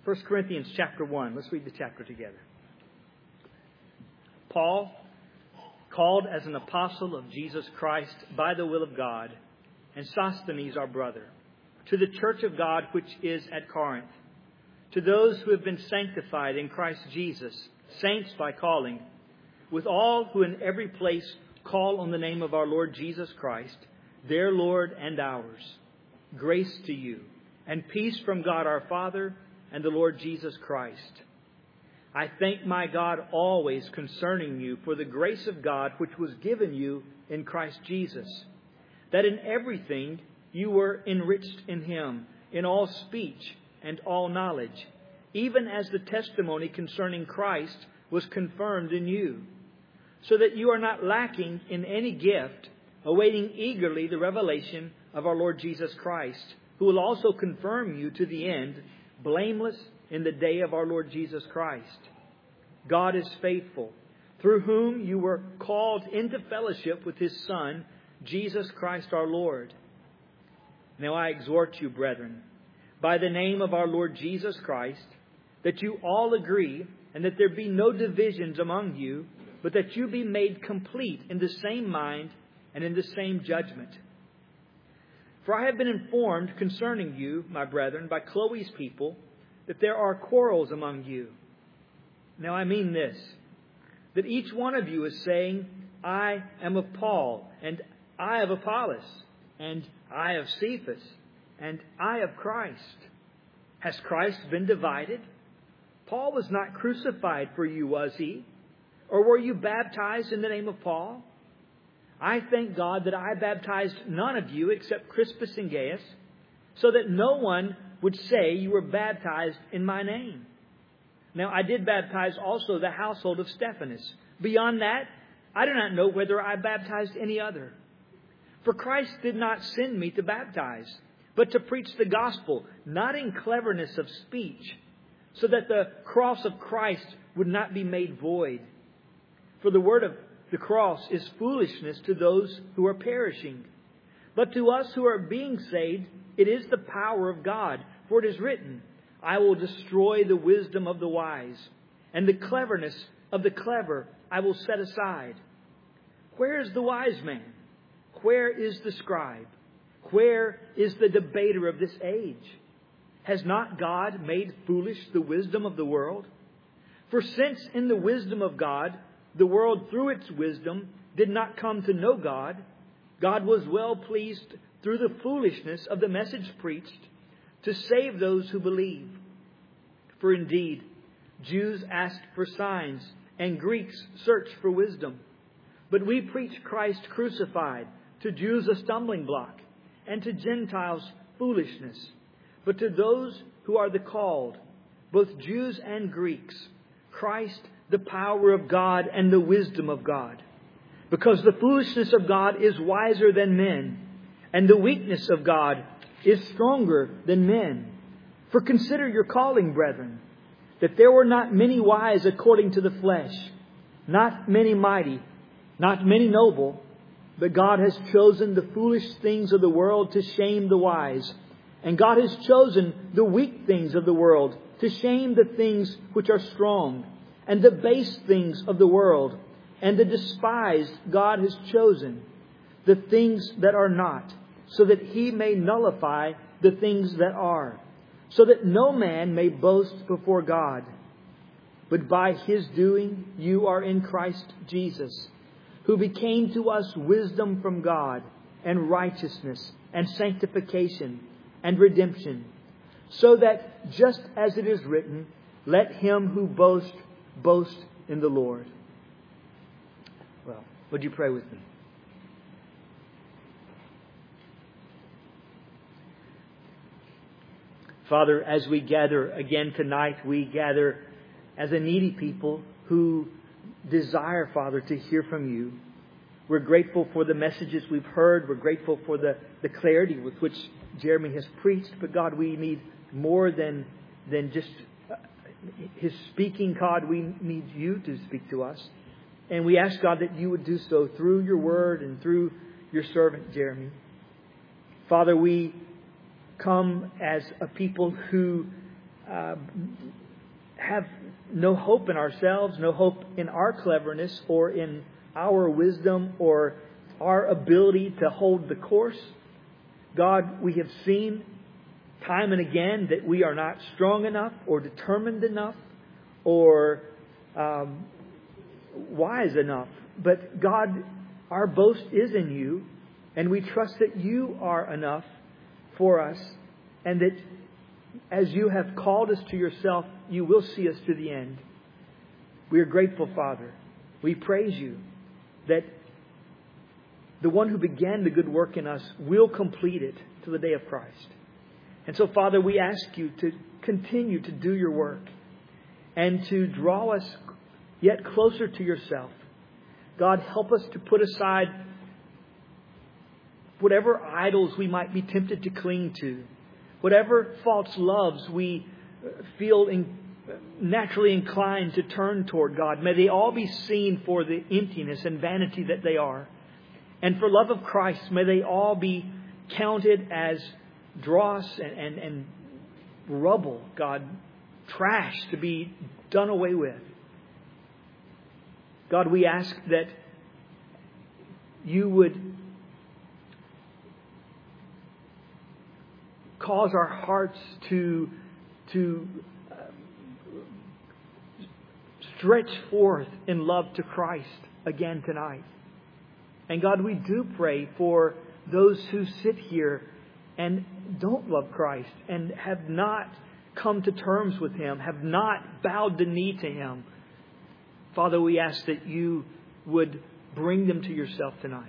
1 Corinthians chapter 1. Let's read the chapter together. Paul, called as an apostle of Jesus Christ by the will of God, and Sosthenes our brother, to the church of God which is at Corinth, to those who have been sanctified in Christ Jesus, saints by calling, with all who in every place call on the name of our Lord Jesus Christ, their Lord and ours. Grace to you, and peace from God our Father and the Lord Jesus Christ. I thank my God always concerning you for the grace of God which was given you in Christ Jesus, that in everything you were enriched in Him, in all speech and all knowledge, even as the testimony concerning Christ was confirmed in you, so that you are not lacking in any gift, awaiting eagerly the revelation of our Lord Jesus Christ, who will also confirm you to the end, blameless in the day of our Lord Jesus Christ. God is faithful, through whom you were called into fellowship with His Son, Jesus Christ our Lord. Now I exhort you, brethren, by the name of our Lord Jesus Christ, that you all agree, and that there be no divisions among you, but that you be made complete in the same mind and in the same judgment. For I have been informed concerning you, my brethren, by Chloe's people, that there are quarrels among you. Now I mean this, that each one of you is saying, I am of Paul, and I of Apollos, and I of Cephas, and I of Christ. Has Christ been divided? Paul was not crucified for you, was he? Or were you baptized in the name of Paul? I thank God that I baptized none of you except Crispus and Gaius, so that no one would say you were baptized in my name. Now I did baptize also the household of Stephanas. Beyond that, I do not know whether I baptized any other. For Christ did not send me to baptize, but to preach the gospel, not in cleverness of speech, so that the cross of Christ would not be made void. For the word of the cross is foolishness to those who are perishing. But to us who are being saved, it is the power of God. For it is written, I will destroy the wisdom of the wise, and the cleverness of the clever I will set aside. Where is the wise man? Where is the scribe? Where is the debater of this age? Has not God made foolish the wisdom of the world? For since in the wisdom of God, the world through its wisdom did not come to know God, God was well pleased through the foolishness of the message preached to save those who believe. For indeed, Jews asked for signs and Greeks searched for wisdom. But we preach Christ crucified, to Jews a stumbling block, and to Gentiles foolishness. But to those who are the called, both Jews and Greeks, Christ the power of God and the wisdom of God. Because the foolishness of God is wiser than men, and the weakness of God is stronger than men. For consider your calling, brethren, that there were not many wise according to the flesh, not many mighty, not many noble, but God has chosen the foolish things of the world to shame the wise. And God has chosen the weak things of the world to shame the things which are strong, and the base things of the world, and the despised God has chosen, the things that are not, so that He may nullify the things that are, so that no man may boast before God. But by His doing you are in Christ Jesus, who became to us wisdom from God, and righteousness, and sanctification, and redemption, so that just as it is written, let him who boasts boast in the Lord. Well, would you pray with me? Father, as we gather again tonight, we gather as a needy people who desire, Father, to hear from you. We're grateful for the messages we've heard. We're grateful for the clarity with which Jeremy has preached. But God, we need more than just his speaking. God, we need you to speak to us. And we ask, God, that you would do so through your word and through your servant, Jeremy. Father, we come as a people who have no hope in ourselves, no hope in our cleverness or in our wisdom or our ability to hold the course. God, we have seen time and again that we are not strong enough or determined enough or wise enough. But God, our boast is in You, and we trust that You are enough for us, and that as You have called us to Yourself, You will see us to the end. We are grateful, Father. We praise You that the one who began the good work in us will complete it to the day of Christ. And so, Father, we ask You to continue to do Your work and to draw us yet closer to Yourself. God, help us to put aside whatever idols we might be tempted to cling to, whatever false loves we feel naturally inclined to turn toward, God. May they all be seen for the emptiness and vanity that they are. And for love of Christ, may they all be counted as dross and rubble, God, trash to be done away with. God, we ask that You would cause our hearts to stretch forth in love to Christ again tonight. And God, we do pray for those who sit here and don't love Christ and have not come to terms with Him, have not bowed the knee to Him. Father, we ask that You would bring them to Yourself tonight.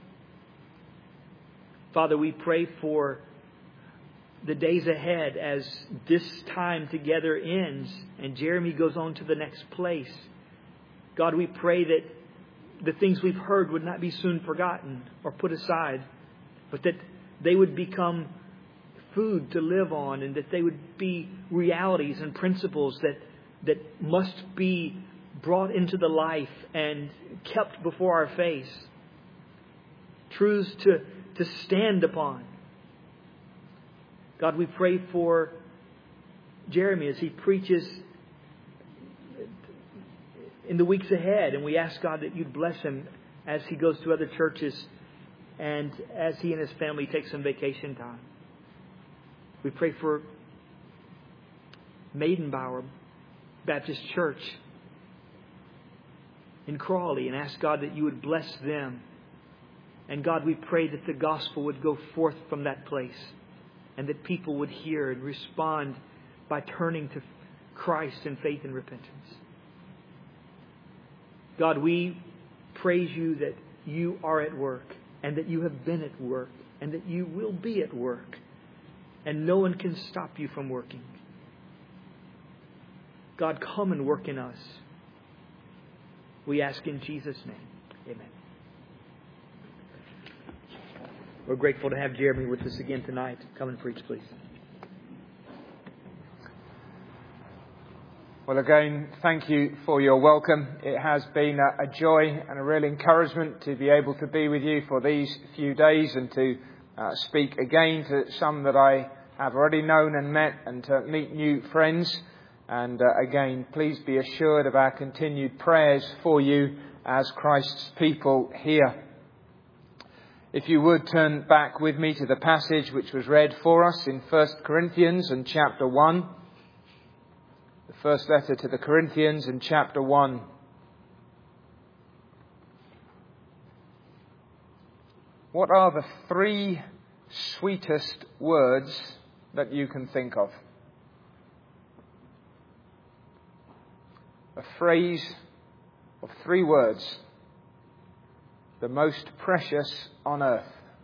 Father, we pray for the days ahead as this time together ends and Jeremy goes on to the next place. God, we pray that the things we've heard would not be soon forgotten or put aside, but that they would become food to live on, and that they would be realities and principles that must be brought into the life and kept before our face. Truths to stand upon. God, we pray for Jeremy as he preaches in the weeks ahead. And we ask, God, that You'd bless him as he goes to other churches and as he and his family take some vacation time. We pray for Maidenbower Baptist Church in Crawley and ask, God, that You would bless them. And God, we pray that the gospel would go forth from that place and that people would hear and respond by turning to Christ in faith and repentance. God, we praise You that You are at work and that You have been at work and that You will be at work, and no one can stop You from working. God, come and work in us. We ask in Jesus' name. Amen. We're grateful to have Jeremy with us again tonight. Come and preach, please. Well, again, thank you for your welcome. It has been a joy and a real encouragement to be able to be with you for these few days and to speak again to some that I have already known and met, and to meet new friends. And again, please be assured of our continued prayers for you as Christ's people here. If you would turn back with me to the passage which was read for us in 1 Corinthians and chapter 1. The first letter to the Corinthians in chapter 1. What are the three sweetest words that you can think of? A phrase of three words. The most precious on earth.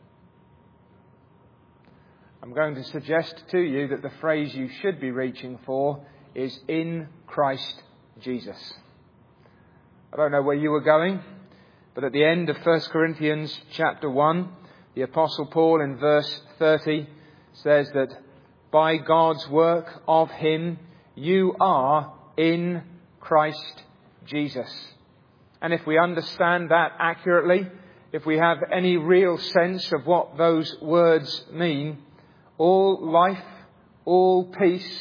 I'm going to suggest to you that the phrase you should be reaching for is in Christ Jesus. I don't know where you were going, but at the end of 1 Corinthians chapter 1, the Apostle Paul in verse 30 says that by God's work of Him, you are in Christ Jesus. And if we understand that accurately, if we have any real sense of what those words mean, all life, all peace,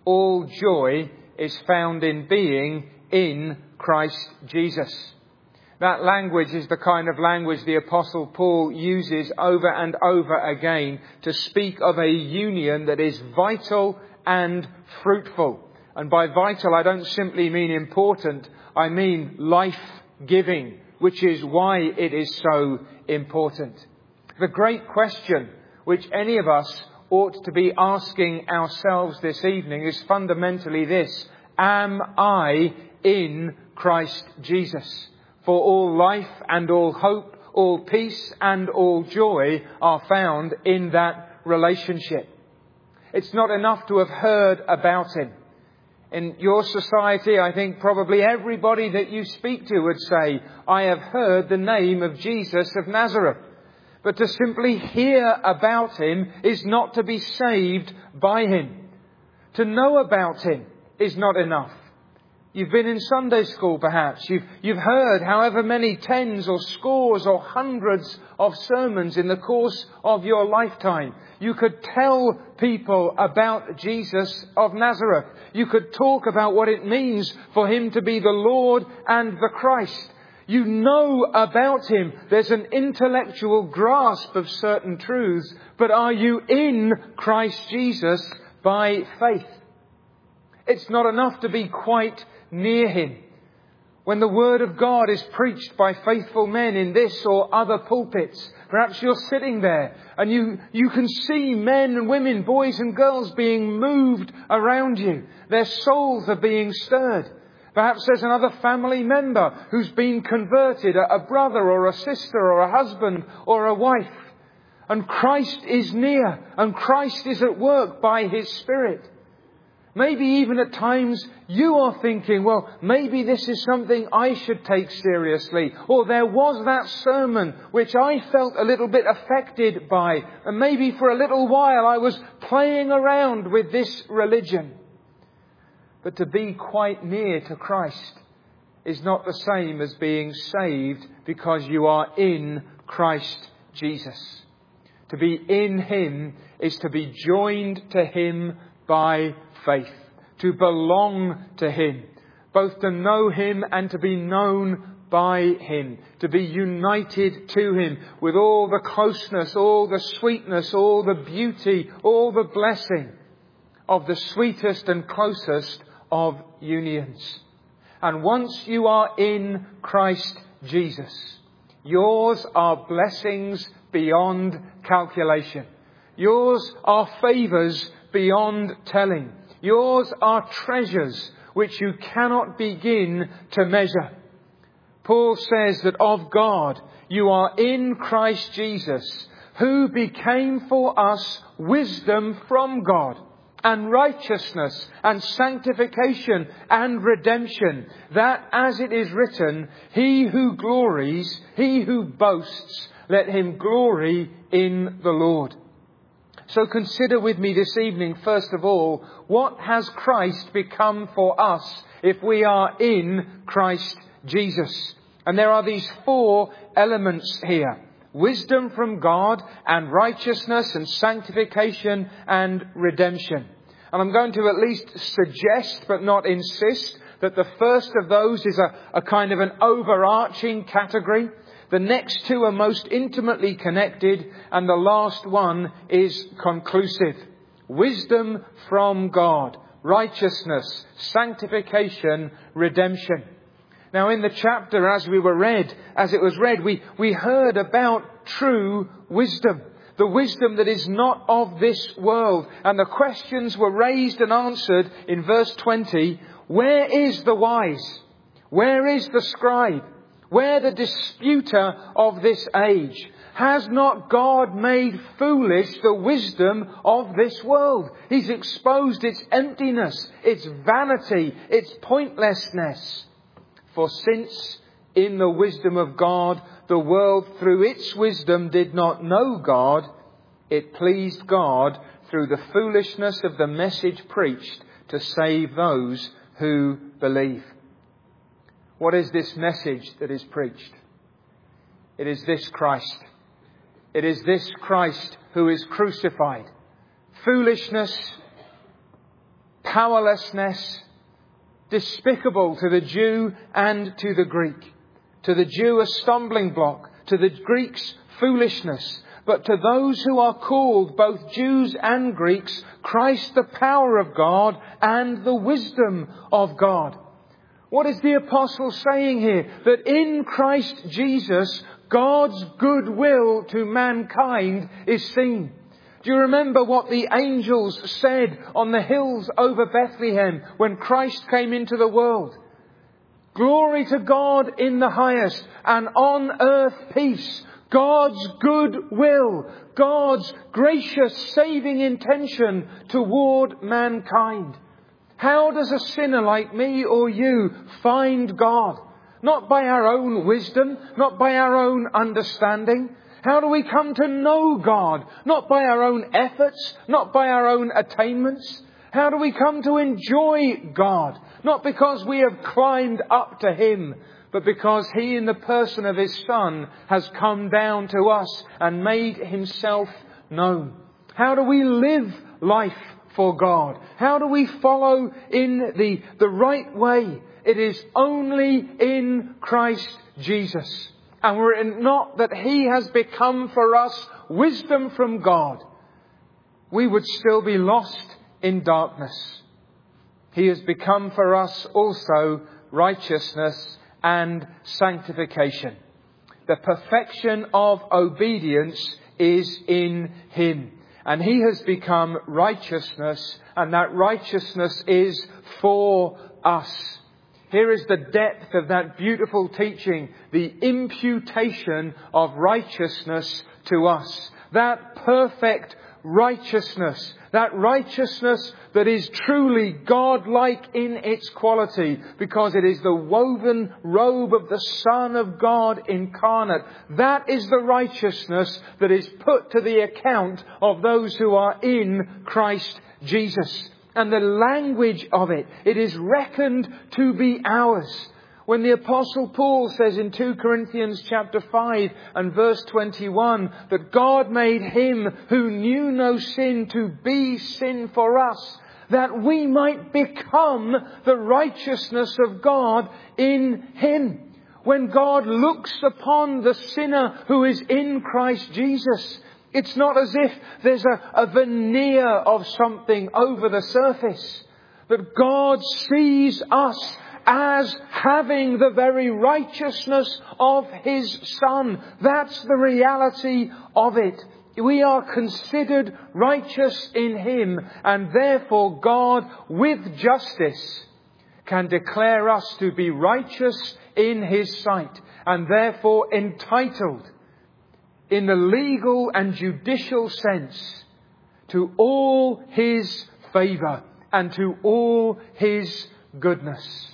All joy is found in being in Christ Jesus. That language is the kind of language the Apostle Paul uses over and over again to speak of a union that is vital and fruitful. And by vital, I don't simply mean important, I mean life-giving, which is why it is so important. The great question which any of us ought to be asking ourselves this evening is fundamentally this: am I in Christ Jesus? For all life and all hope, all peace and all joy are found in that relationship. It's not enough to have heard about Him. In your society, I think probably everybody that you speak to would say, I have heard the name of Jesus of Nazareth. But to simply hear about Him is not to be saved by Him. To know about Him is not enough. You've been in Sunday school perhaps. You've heard however many tens or scores or hundreds of sermons in the course of your lifetime. You could tell people about Jesus of Nazareth. You could talk about what it means for Him to be the Lord and the Christ. You know about Him. There's an intellectual grasp of certain truths. But are you in Christ Jesus by faith? It's not enough to be quite near Him. When the Word of God is preached by faithful men in this or other pulpits, perhaps you're sitting there and you can see men and women, boys and girls being moved around you. Their souls are being stirred. Perhaps there's another family member who's been converted, a brother or a sister or a husband or a wife. And Christ is near and Christ is at work by His Spirit. Maybe even at times you are thinking, well, maybe this is something I should take seriously. Or there was that sermon which I felt a little bit affected by. And maybe for a little while I was playing around with this religion. But to be quite near to Christ is not the same as being saved because you are in Christ Jesus. To be in Him is to be joined to Him by faith, to belong to Him, both to know Him and to be known by Him, to be united to Him with all the closeness, all the sweetness, all the beauty, all the blessing of the sweetest and closest of unions. And once you are in Christ Jesus, yours are blessings beyond calculation. Yours are favours beyond telling. Yours are treasures which you cannot begin to measure. Paul says that of God you are in Christ Jesus, who became for us wisdom from God, and righteousness and sanctification and redemption, that as it is written, he who glories, he who boasts, let him glory in the Lord. So consider with me this evening, first of all, what has Christ become for us if we are in Christ Jesus? And there are these four elements here: wisdom from God and righteousness and sanctification and redemption. And I'm going to at least suggest, but not insist, that the first of those is a kind of an overarching category. The next two are most intimately connected, and the last one is conclusive. Wisdom from God, righteousness, sanctification, redemption. Now in the chapter as it was read, we heard about true wisdom. The wisdom that is not of this world. And the questions were raised and answered in verse 20. Where is the wise? Where is the scribe? Where the disputer of this age? Has not God made foolish the wisdom of this world? He's exposed its emptiness, its vanity, its pointlessness. For since in the wisdom of God, the world through its wisdom did not know God, it pleased God through the foolishness of the message preached to save those who believe. What is this message that is preached? It is this Christ. It is this Christ who is crucified. Foolishness powerlessness, despicable to the Jew and to the Greek. To the Jew a stumbling block, to the Greeks foolishness. But to those who are called, both Jews and Greeks, Christ the power of God and the wisdom of God. What is the apostle saying here? That in Christ Jesus, God's goodwill to mankind is seen. Do you remember what the angels said on the hills over Bethlehem when Christ came into the world? Glory to God in the highest, and on earth peace. God's good will, God's gracious saving intention toward mankind. How does a sinner like me or you find God? Not by our own wisdom, not by our own understanding. How do we come to know God? Not by our own efforts, not by our own attainments. How do we come to enjoy God? Not because we have climbed up to Him, but because He, in the person of His Son, has come down to us and made Himself known. How do we live life for God? How do we follow in the right way? It is only in Christ Jesus. And were it not that He has become for us wisdom from God, we would still be lost in darkness. He has become for us also righteousness and sanctification. The perfection of obedience is in Him. And He has become righteousness, and that righteousness is for us. Here is the depth of that beautiful teaching, the imputation of righteousness to us. That perfect righteousness, that righteousness that is truly God-like in its quality, because it is the woven robe of the Son of God incarnate. That is the righteousness that is put to the account of those who are in Christ Jesus. And the language of it, it is reckoned to be ours. When the Apostle Paul says in 2 Corinthians chapter 5 and verse 21 that God made Him who knew no sin to be sin for us, that we might become the righteousness of God in Him. When God looks upon the sinner who is in Christ Jesus, it's not as if there's a veneer of something over the surface. But God sees us as having the very righteousness of His Son. That's the reality of it. We are considered righteous in Him, and therefore God, with justice, can declare us to be righteous in His sight, and therefore entitled, in the legal and judicial sense, to all His favour and to all His goodness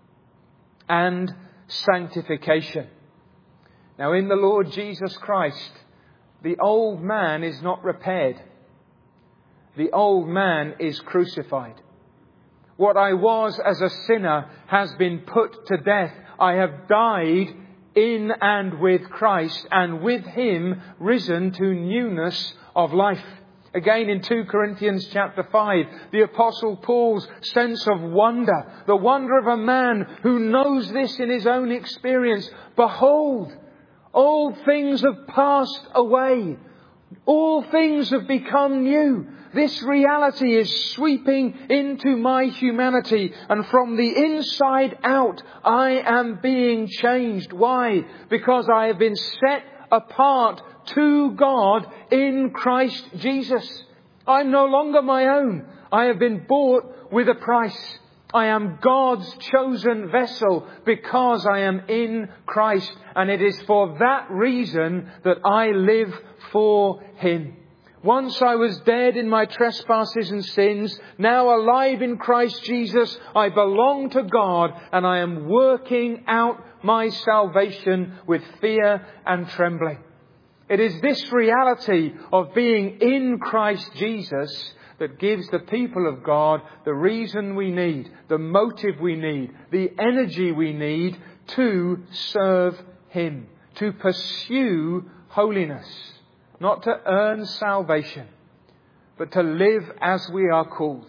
and sanctification. Now, in the Lord Jesus Christ, the old man is not repaired. The old man is crucified. What I was as a sinner has been put to death. I have died in and with Christ, and with Him risen to newness of life. Again in 2 Corinthians chapter 5, the Apostle Paul's sense of wonder, the wonder of a man who knows this in his own experience. Behold, old things have passed away. All things have become new. This reality is sweeping into my humanity, and from the inside out I am being changed. Why? Because I have been set apart to God in Christ Jesus. I'm no longer my own. I have been bought with a price. I am God's chosen vessel because I am in Christ, and it is for that reason that I live for Him. Once I was dead in my trespasses and sins, now alive in Christ Jesus, I belong to God, and I am working out my salvation with fear and trembling. It is this reality of being in Christ Jesus that gives the people of God the reason we need, the motive we need, the energy we need to serve Him, to pursue holiness. Not to earn salvation, but to live as we are called,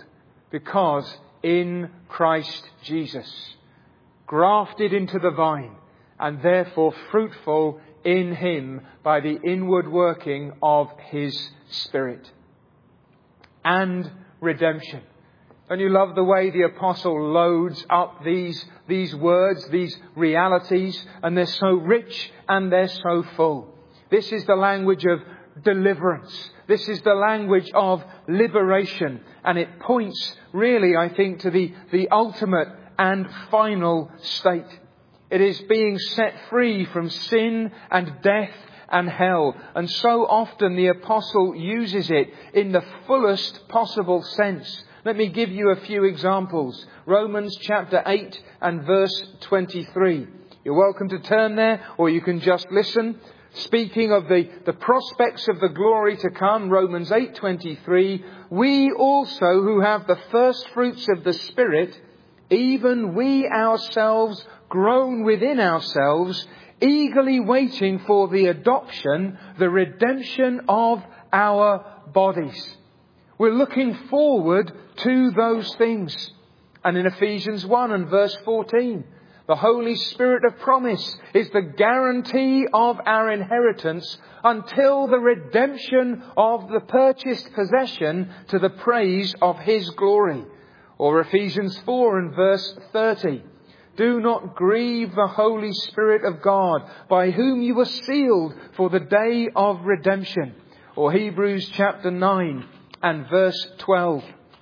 Because in Christ Jesus, grafted into the vine, and therefore fruitful in Him by the inward working of His Spirit. And redemption. Don't you love the way the apostle loads up these words, these realities, and they're so rich and they're so full. This is the language of deliverance. This is the language of liberation. And it points really, I think, to the ultimate and final state. It is being set free from sin and death and hell. And so often the apostle uses it in the fullest possible sense. Let me give you a few examples. Romans chapter 8 and verse 23. You're welcome to turn there, or you can just listen. Speaking of the prospects of the glory to come, Romans 8:23, we also who have the first fruits of the Spirit, even we ourselves groan within ourselves, eagerly waiting for the adoption, the redemption of our bodies. We're looking forward to those things. And in Ephesians 1 and verse 14, the Holy Spirit of promise is the guarantee of our inheritance until the redemption of the purchased possession to the praise of His glory. Or Ephesians 4 and verse 30. Do not grieve the Holy Spirit of God, by whom you were sealed for the day of redemption. Or Hebrews chapter 9 and verse 12.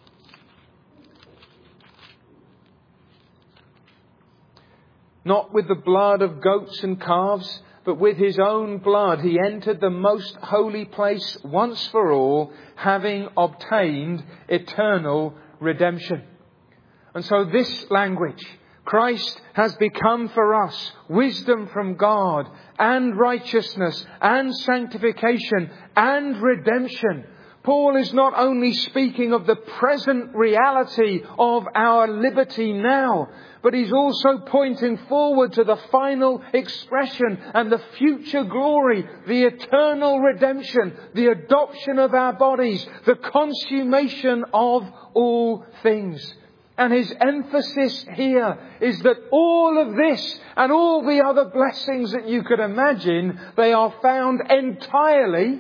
Not with the blood of goats and calves, but with His own blood He entered the most holy place once for all, having obtained eternal redemption. And so this language, Christ has become for us wisdom from God and righteousness and sanctification and redemption. Paul is not only speaking of the present reality of our liberty now, but he's also pointing forward to the final expression and the future glory, the eternal redemption, the adoption of our bodies, the consummation of all things. And his emphasis here is that all of this and all the other blessings that you could imagine, they are found entirely,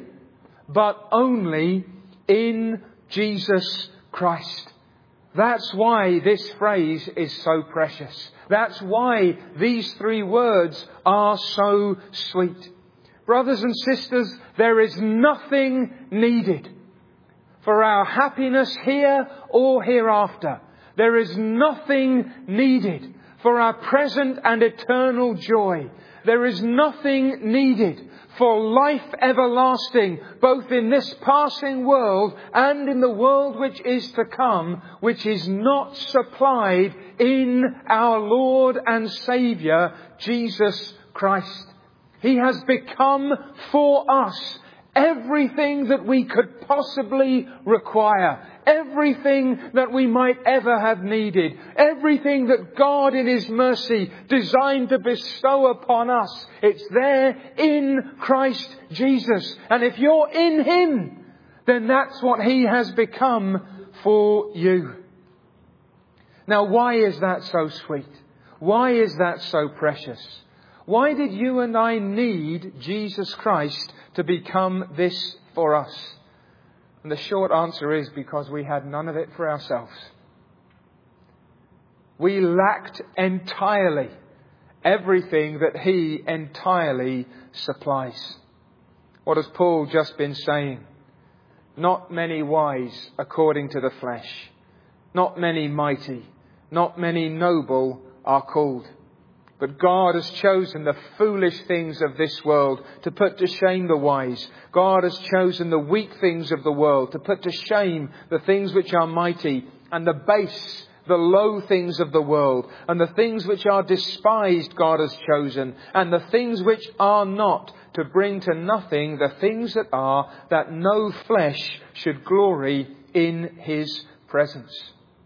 but only in Jesus Christ. That's why this phrase is so precious. That's why these three words are so sweet. Brothers and sisters, there is nothing needed for our happiness here or hereafter. There is nothing needed for our present and eternal joy. There is nothing needed for life everlasting, both in this passing world and in the world which is to come, which is not supplied in our Lord and Saviour, Jesus Christ. He has become for us everything that we could possibly require. Everything that we might ever have needed. Everything that God in His mercy designed to bestow upon us. It's there in Christ Jesus. And if you're in Him, then that's what He has become for you. Now, why is that so sweet? Why is that so precious? Why did you and I need Jesus Christ to become this for us? And the short answer is because we had none of it for ourselves. We lacked entirely everything that He entirely supplies. What has Paul just been saying? Not many wise according to the flesh. Not many mighty. Not many noble are called. But God has chosen the foolish things of this world to put to shame the wise. God has chosen the weak things of the world to put to shame the things which are mighty, and the base, the low things of the world, and the things which are despised God has chosen, and the things which are not, to bring to nothing the things that are, that no flesh should glory in His presence.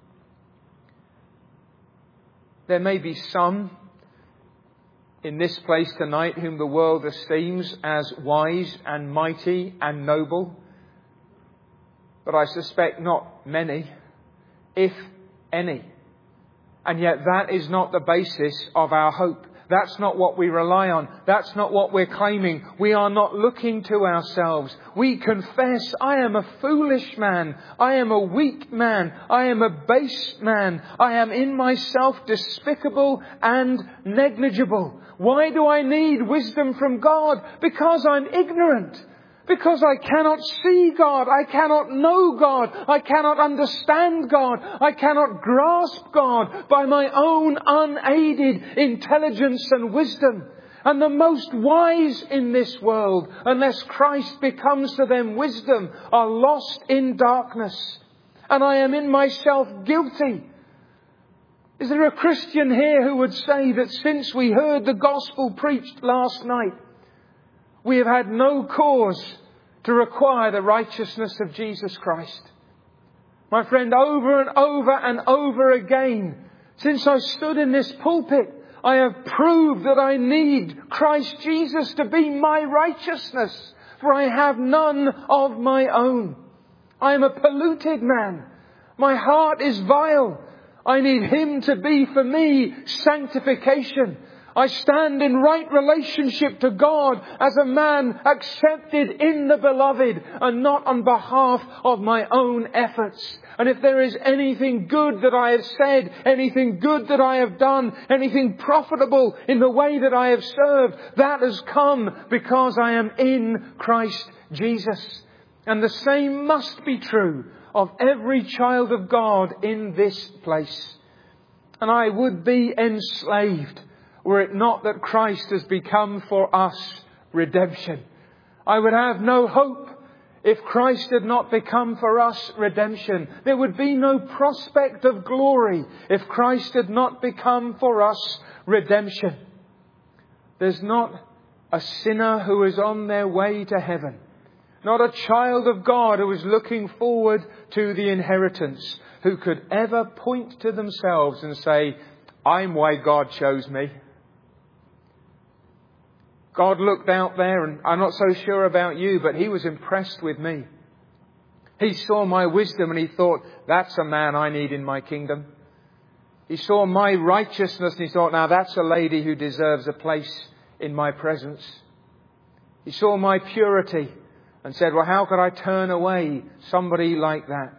There may be some in this place tonight whom the world esteems as wise and mighty and noble. But I suspect not many. if any. And yet that is not the basis of our hope. That's not what we rely on. That's not what we're claiming. We are not looking to ourselves. We confess, I am a foolish man. I am a weak man. I am a base man. I am in myself despicable and negligible. Why do I need wisdom from God? Because I'm ignorant. Because I cannot see God. I cannot know God. I cannot understand God. I cannot grasp God by my own unaided intelligence and wisdom. And the most wise in this world, unless Christ becomes to them wisdom, are lost in darkness. And I am in myself guilty. Is there a Christian here who would say that since we heard the gospel preached last night, we have had no cause to require the righteousness of Jesus Christ? My friend, over and over and over again, since I stood in this pulpit, I have proved that I need Christ Jesus to be my righteousness, for I have none of my own. I am a polluted man. My heart is vile. I need Him to be for me sanctification. I stand in right relationship to God as a man accepted in the Beloved and not on behalf of my own efforts. And if there is anything good that I have said, anything good that I have done, anything profitable in the way that I have served, that has come because I am in Christ Jesus. And the same must be true of every child of God in this place. And I would be enslaved were it not that Christ has become for us redemption. I would have no hope if Christ had not become for us redemption. There would be no prospect of glory if Christ had not become for us redemption. There's not a sinner who is on their way to heaven, not a child of God who is looking forward to the inheritance, who could ever point to themselves and say, I'm why God chose me. God looked out there, and I'm not so sure about you, but He was impressed with me. He saw my wisdom and He thought, that's a man I need in my kingdom. He saw my righteousness and He thought, now that's a lady who deserves a place in my presence. He saw my purity and said, well, how could I turn away somebody like that?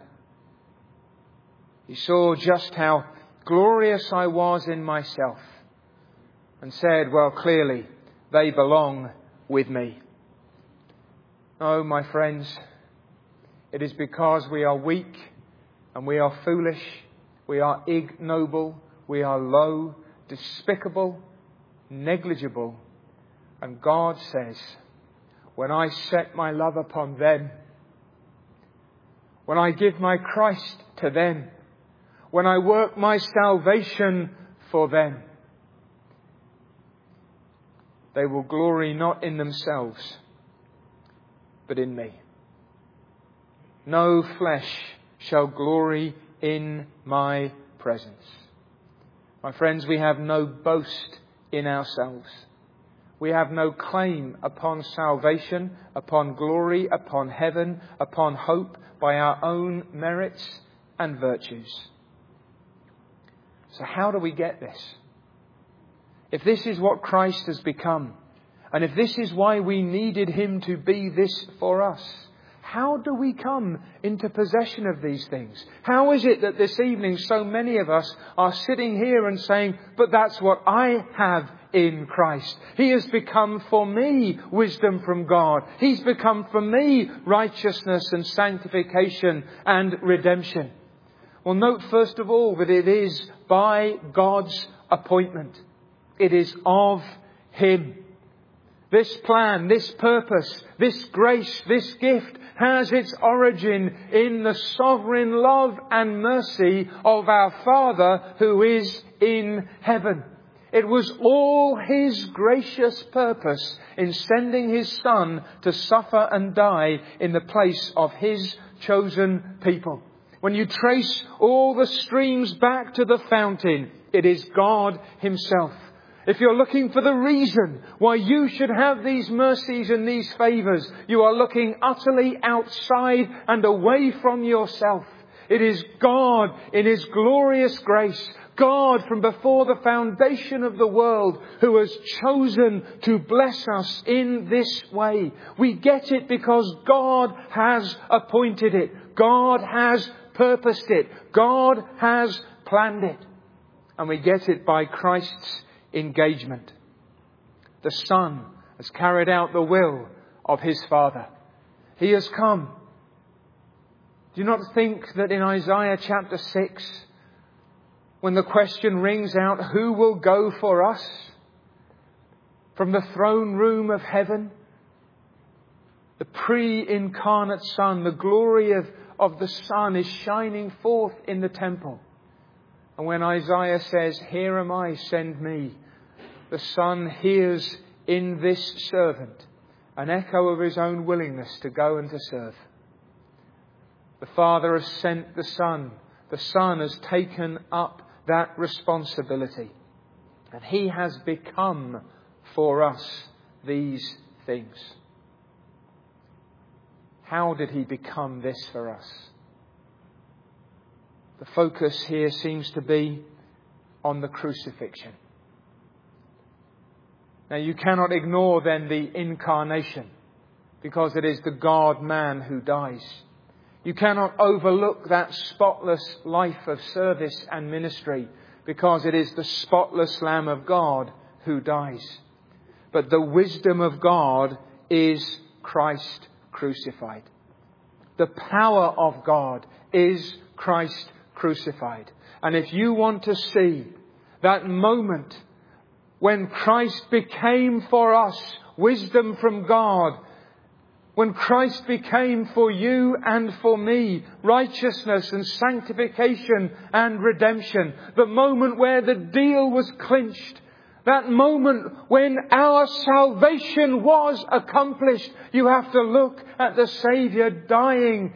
He saw just how glorious I was in myself and said, well, clearly they belong with me. Oh, my friends, it is because we are weak and we are foolish, we are ignoble, we are low, despicable, negligible. And God says, when I set my love upon them, when I give my Christ to them, when I work my salvation for them, they will glory not in themselves, but in me. No flesh shall glory in my presence. My friends, we have no boast in ourselves. We have no claim upon salvation, upon glory, upon heaven, upon hope by our own merits and virtues. So how do we get this? If this is what Christ has become, and if this is why we needed Him to be this for us, how do we come into possession of these things? How is it that this evening so many of us are sitting here and saying, but that's what I have in Christ. He has become for me wisdom from God. He's become for me righteousness and sanctification and redemption. Well, note first of all that it is by God's appointment. It is of Him. This plan, this purpose, this grace, this gift has its origin in the sovereign love and mercy of our Father who is in heaven. It was all His gracious purpose in sending His Son to suffer and die in the place of His chosen people. When you trace all the streams back to the fountain, it is God Himself. If you're looking for the reason why you should have these mercies and these favours, you are looking utterly outside and away from yourself. It is God in His glorious grace, God from before the foundation of the world, who has chosen to bless us in this way. We get it because God has appointed it. God has purposed it. God has planned it. And we get it by Christ's engagement. The Son has carried out the will of His Father. He has come. Do you not think that in Isaiah chapter 6, when the question rings out, who will go for us from the throne room of heaven? The pre-incarnate Son, the glory of the Son is shining forth in the temple. And when Isaiah says, "Here am I, send me," the Son hears in this servant an echo of His own willingness to go and to serve. The Father has sent the Son. The Son has taken up that responsibility. And He has become for us these things. How did He become this for us? The focus here seems to be on the crucifixion. Now you cannot ignore then the incarnation, because it is the God-man who dies. You cannot overlook that spotless life of service and ministry, because it is the spotless Lamb of God who dies. But the wisdom of God is Christ crucified. The power of God is Christ crucified. And if you want to see that moment when Christ became for us wisdom from God, when Christ became for you and for me righteousness and sanctification and redemption, the moment where the deal was clinched, that moment when our salvation was accomplished, you have to look at the Saviour dying,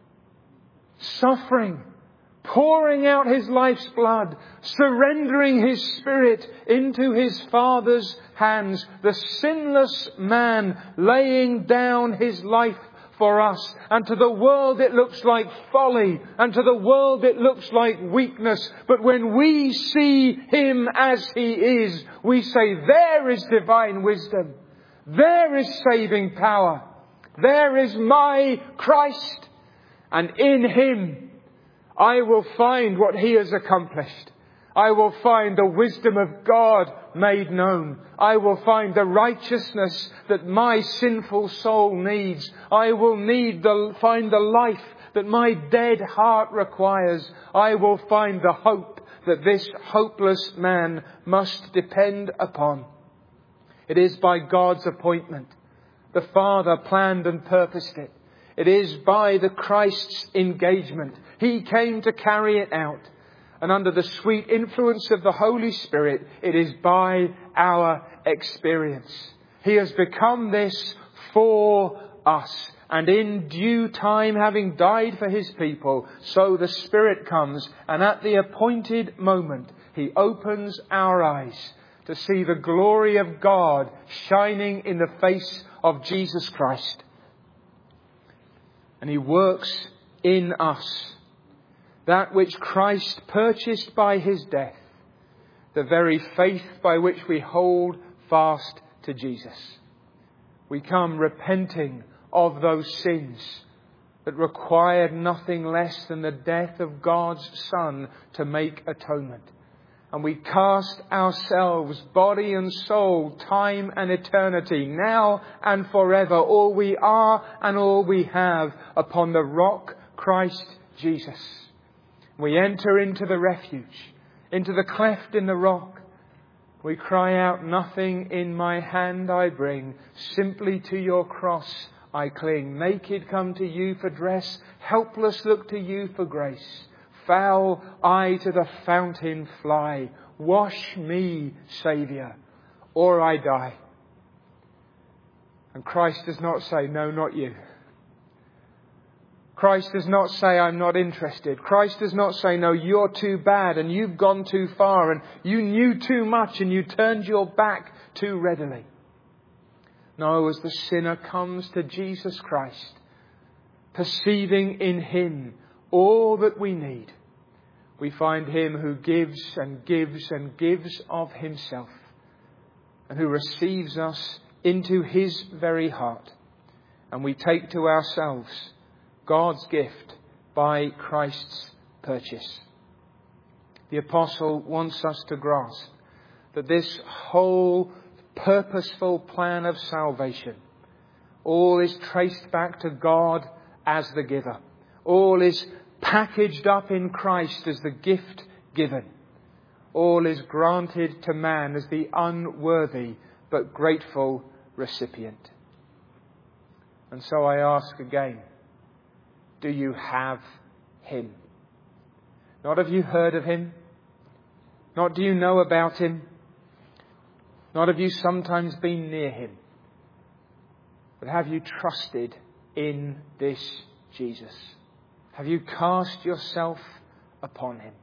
suffering, pouring out His life's blood, surrendering His Spirit into His Father's hands, the sinless man laying down His life for us. And to the world it looks like folly, and to the world it looks like weakness. But when we see Him as He is, we say, there is divine wisdom. There is saving power. There is my Christ. And in Him I will find what He has accomplished. I will find the wisdom of God made known. I will find the righteousness that my sinful soul needs. I will find the life that my dead heart requires. I will find the hope that this hopeless man must depend upon. It is by God's appointment. The Father planned and purposed it. It is by the Christ's engagement. He came to carry it out. And under the sweet influence of the Holy Spirit, it is by our experience. He has become this for us. And in due time, having died for His people, so the Spirit comes, and at the appointed moment, He opens our eyes to see the glory of God shining in the face of Jesus Christ. And He works in us that which Christ purchased by His death, the very faith by which we hold fast to Jesus. We come repenting of those sins that required nothing less than the death of God's Son to make atonement. And we cast ourselves, body and soul, time and eternity, now and forever, all we are and all we have, upon the rock, Christ Jesus. We enter into the refuge, into the cleft in the rock. We cry out, nothing in my hand I bring, simply to your cross I cling. Naked come to you for dress, helpless look to you for grace. Foul I to the fountain fly. Wash me, Saviour, or I die. And Christ does not say, no, not you. Christ does not say, I'm not interested. Christ does not say, no, you're too bad and you've gone too far and you knew too much and you turned your back too readily. No, as the sinner comes to Jesus Christ, perceiving in Him all that we need. We find Him who gives and gives and gives of Himself, and who receives us into His very heart. And we take to ourselves God's gift by Christ's purchase. The apostle wants us to grasp that this whole purposeful plan of salvation, all is traced back to God as the giver. All is packaged up in Christ as the gift given. All is granted to man as the unworthy but grateful recipient. And so I ask again, do you have Him? Not have you heard of Him? Not do you know about Him? Not have you sometimes been near Him? But have you trusted in this Jesus? Have you cast yourself upon Him?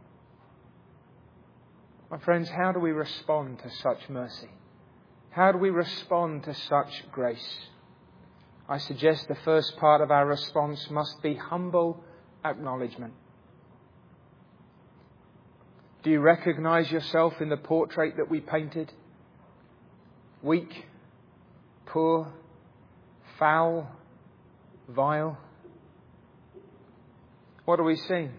My friends, how do we respond to such mercy? How do we respond to such grace? I suggest the first part of our response must be humble acknowledgement. Do you recognize yourself in the portrait that we painted? Weak, poor, foul, vile. What do we sing?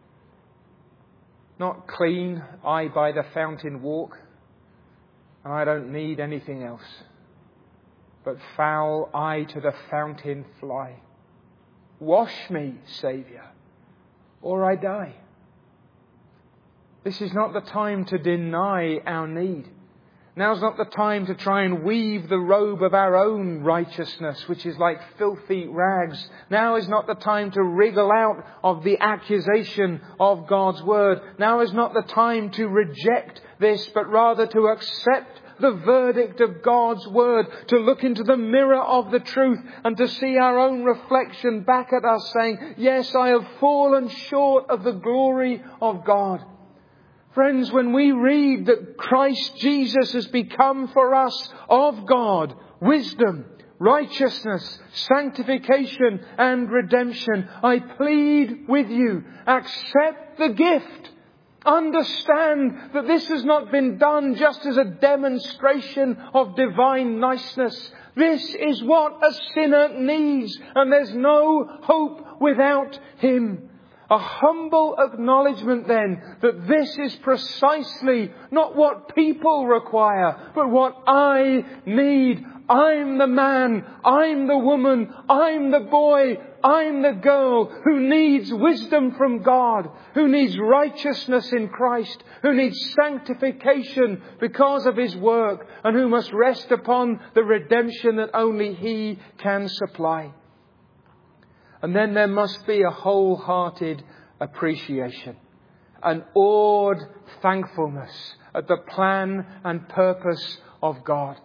Not clean, I by the fountain walk, and I don't need anything else. But foul, I to the fountain fly. Wash me, Saviour, or I die. This is not the time to deny our need. Now's not the time to try and weave the robe of our own righteousness, which is like filthy rags. Now is not the time to wriggle out of the accusation of God's word. Now is not the time to reject this, but rather to accept the verdict of God's word, to look into the mirror of the truth and to see our own reflection back at us saying, yes, I have fallen short of the glory of God. Friends, when we read that Christ Jesus has become for us of God wisdom, righteousness, sanctification and redemption, I plead with you, accept the gift. Understand that this has not been done just as a demonstration of divine niceness. This is what a sinner needs, and there's no hope without Him. A humble acknowledgement then that this is precisely not what people require, but what I need. I'm the man, I'm the woman, I'm the boy, I'm the girl who needs wisdom from God, who needs righteousness in Christ, who needs sanctification because of His work, and who must rest upon the redemption that only He can supply. And then there must be a wholehearted appreciation, an awed thankfulness at the plan and purpose of God.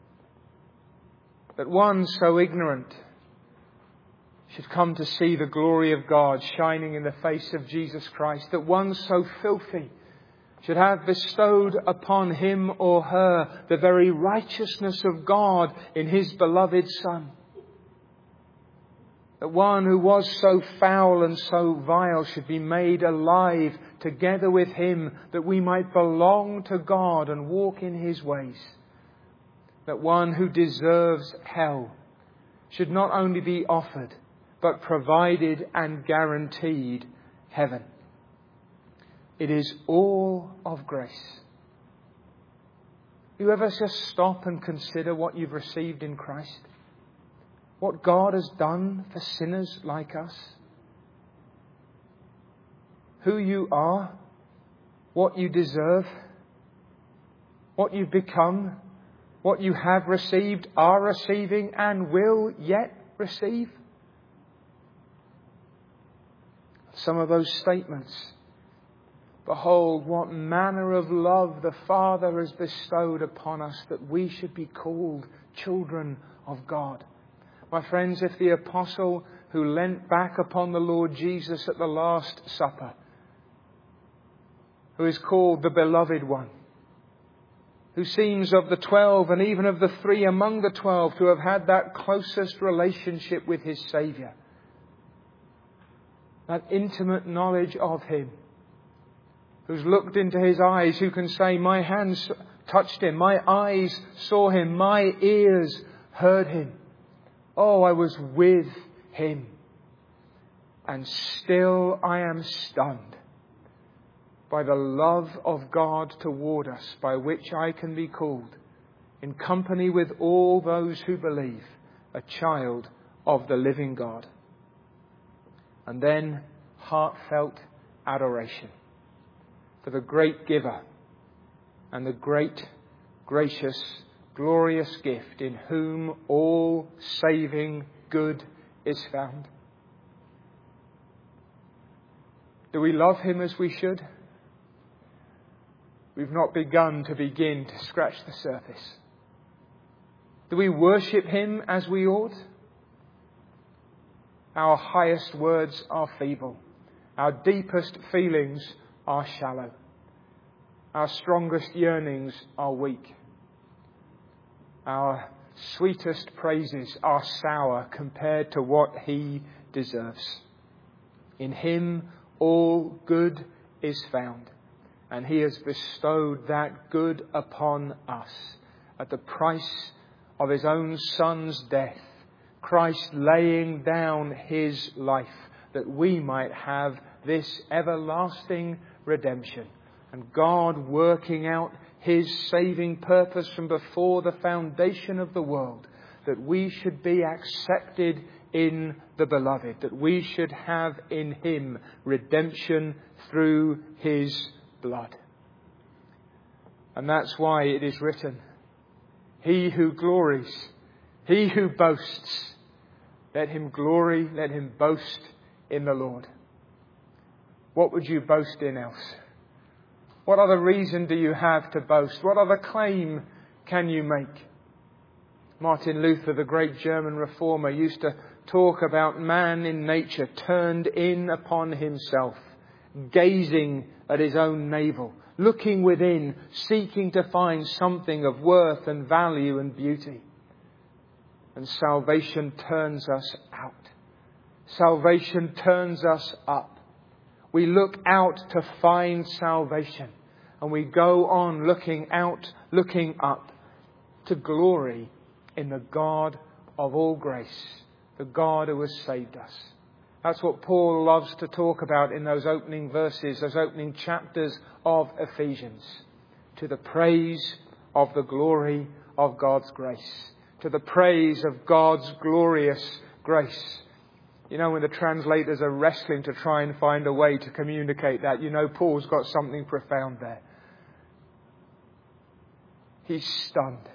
That one so ignorant should come to see the glory of God shining in the face of Jesus Christ. That one so filthy should have bestowed upon him or her the very righteousness of God in His beloved Son. That one who was so foul and so vile should be made alive together with Him, that we might belong to God and walk in His ways. That one who deserves hell should not only be offered, but provided and guaranteed heaven. It is all of grace. You ever just stop and consider what you've received in Christ? What God has done for sinners like us? Who you are, what you deserve, what you've become, what you have received, are receiving and will yet receive. Some of those statements. Behold, what manner of love the Father has bestowed upon us, that we should be called children of God. My friends, if the apostle who leant back upon the Lord Jesus at the Last Supper, who is called the Beloved One, who seems of the 12 and even of the 3 among the 12 to have had that closest relationship with his Saviour, that intimate knowledge of Him, who's looked into His eyes, who can say, my hands touched Him, my eyes saw Him, my ears heard Him. Oh, I was with Him. And still I am stunned by the love of God toward us, by which I can be called, in company with all those who believe, a child of the living God. And then heartfelt adoration for the great giver and the great, gracious, glorious gift in whom all saving good is found. Do we love Him as we should? We've not begun to scratch the surface. Do we worship Him as we ought? Our highest words are feeble. Our deepest feelings are shallow. Our strongest yearnings are weak. Our sweetest praises are sour compared to what He deserves. In Him all good is found, and He has bestowed that good upon us at the price of His own Son's death, Christ laying down His life that we might have this everlasting redemption, and God working out His saving purpose from before the foundation of the world, that we should be accepted in the Beloved, that we should have in Him redemption through His blood. And that's why it is written, he who glories, he who boasts, let him glory, let him boast in the Lord. What would you boast in else? What other reason do you have to boast? What other claim can you make? Martin Luther, the great German reformer, used to talk about man in nature turned in upon himself, gazing at his own navel, looking within, seeking to find something of worth and value and beauty. And salvation turns us out. Salvation turns us up. We look out to find salvation, and we go on looking out, looking up to glory in the God of all grace, the God who has saved us. That's what Paul loves to talk about in those opening verses, those opening chapters of Ephesians. To the praise of the glory of God's grace. To the praise of God's glorious grace. You know, when the translators are wrestling to try and find a way to communicate that, you know Paul's got something profound there. He's stunned.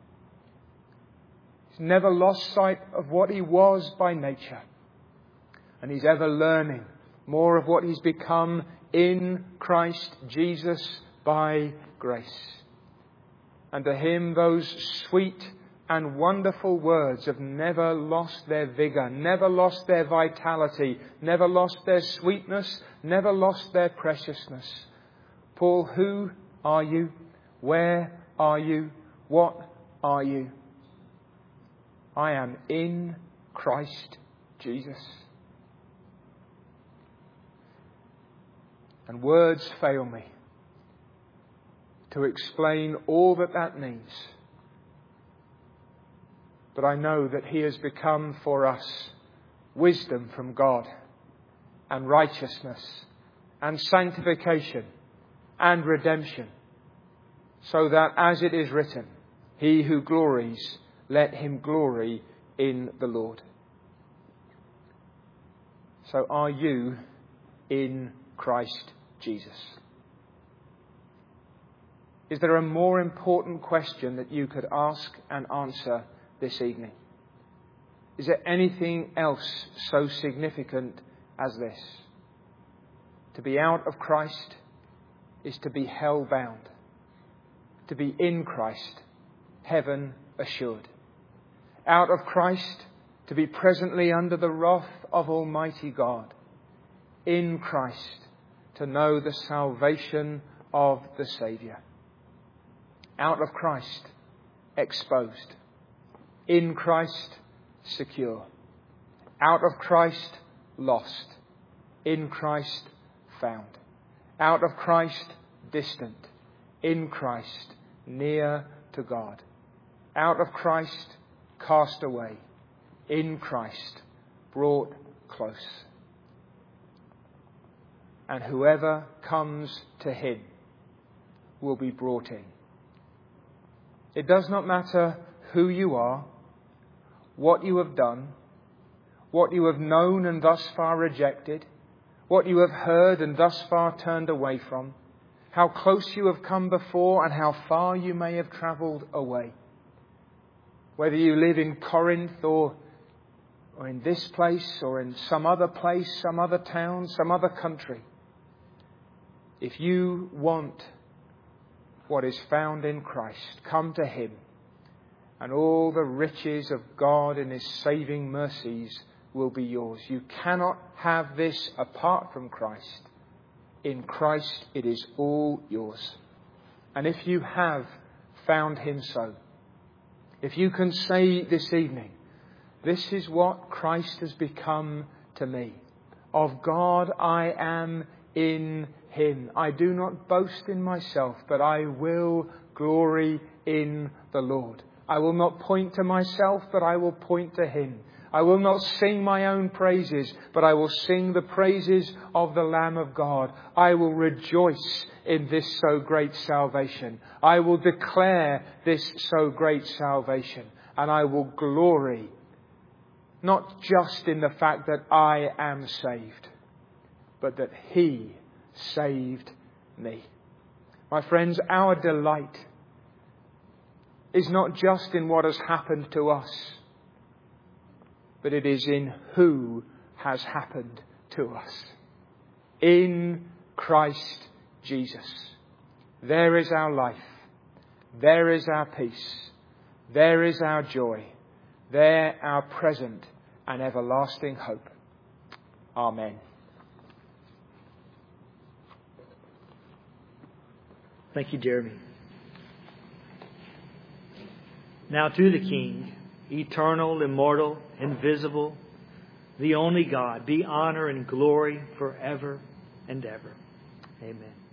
He's never lost sight of what he was by nature. And he's ever learning more of what he's become in Christ Jesus by grace. And to him those sweet and wonderful words have never lost their vigour, never lost their vitality, never lost their sweetness, never lost their preciousness. Paul, who are you? Where are you? What are you? I am in Christ Jesus. And words fail me to explain all that means. But I know that He has become for us wisdom from God, and righteousness, and sanctification, and redemption, so that, as it is written, he who glories, let him glory in the Lord. So are you in Christ Jesus? Is there a more important question that you could ask and answer this evening? Is there anything else so significant as this? To be out of Christ is to be hell-bound. To be in Christ, heaven assured. Out of Christ, to be presently under the wrath of Almighty God. In Christ, to know the salvation of the Saviour. Out of Christ, exposed. In Christ, secure. Out of Christ, lost. in Christ found. Out of Christ distant, in Christ near to God. Out of Christ cast away, in Christ brought close. And whoever comes to Him will be brought in. It does not matter who you are, what you have done, what you have known and thus far rejected, what you have heard and thus far turned away from, how close you have come before and how far you may have travelled away. Whether you live in Corinth or in this place or in some other place, some other town, some other country, if you want what is found in Christ, come to Him, and all the riches of God in His saving mercies will be yours. You cannot have this apart from Christ. In Christ it is all yours. And if you have found Him so, if you can say this evening, this is what Christ has become to me. Of God I am in Him. I do not boast in myself, but I will glory in the Lord. I will not point to myself, but I will point to Him. I will not sing my own praises, but I will sing the praises of the Lamb of God. I will rejoice in this so great salvation. I will declare this so great salvation. And I will glory, not just in the fact that I am saved, but that He saved me. My friends, our delight is not just in what has happened to us, but it is in who has happened to us. In Christ Jesus. There is our life. There is our peace. There is our joy. There our present and everlasting hope. Amen. Thank you, Jeremy. Now to the King, eternal, immortal, invisible, the only God, be honor and glory forever and ever. Amen.